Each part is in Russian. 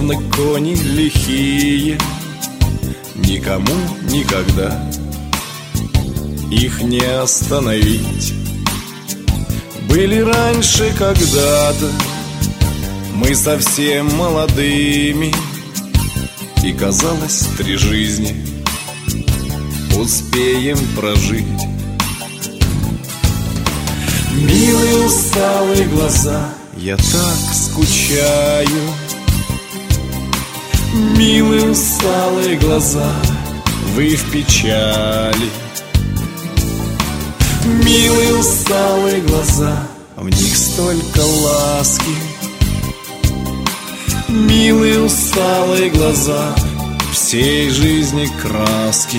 словно кони лихие, никому никогда их не остановить. Были раньше когда-то мы совсем молодыми, и казалось, 3 жизни успеем прожить. Милые усталые глаза, я так скучаю. Милые усталые глаза, вы в печали. Милые усталые глаза, в них столько ласки. Милые усталые глаза, всей жизни краски.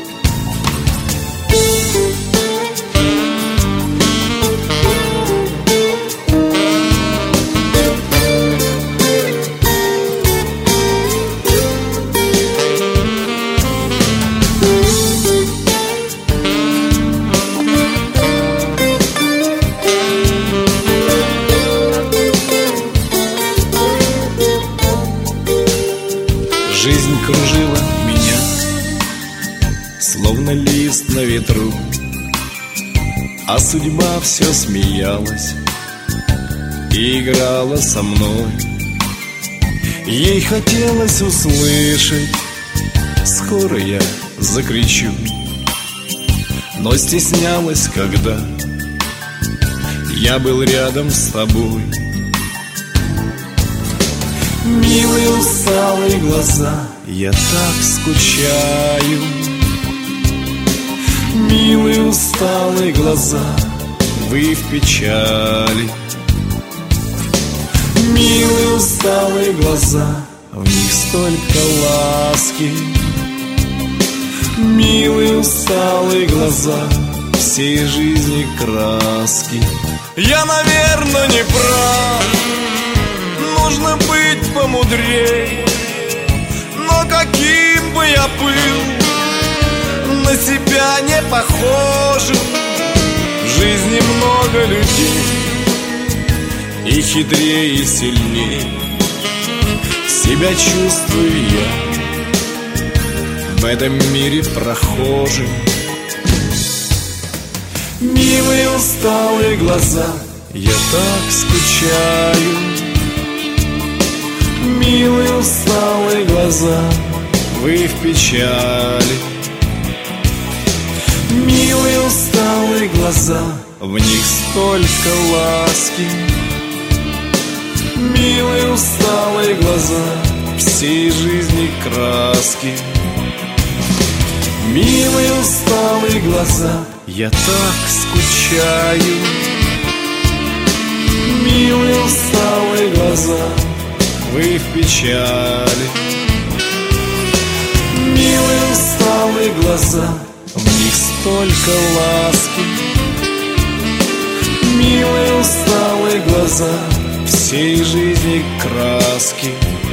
Жизнь кружила меня, словно лист на ветру, а судьба все смеялась и играла со мной. Ей хотелось услышать: скоро я закричу, но стеснялась, когда я был рядом с тобой. Милые усталые глаза, я так скучаю. Милые усталые глаза, вы в печали. Милые усталые глаза, в них столько ласки. Милые усталые глаза, всей жизни краски. Я, наверное, не прав, нужно быть помудрей, но каким бы я был, на себя не похожим. В жизни много людей, и хитрее, и сильнее себя чувствую я в этом мире прохожим. Милые усталые глаза, я так скучаю. Милые усталые глаза, вы в печали. Милые усталые глаза, в них столько ласки. Милые усталые глаза, всей жизни краски. Милые усталые глаза, я так скучаю. Милые усталые глаза, вы в печали. Милые усталые глаза, в них столько ласки. Милые усталые глаза, всей жизни краски.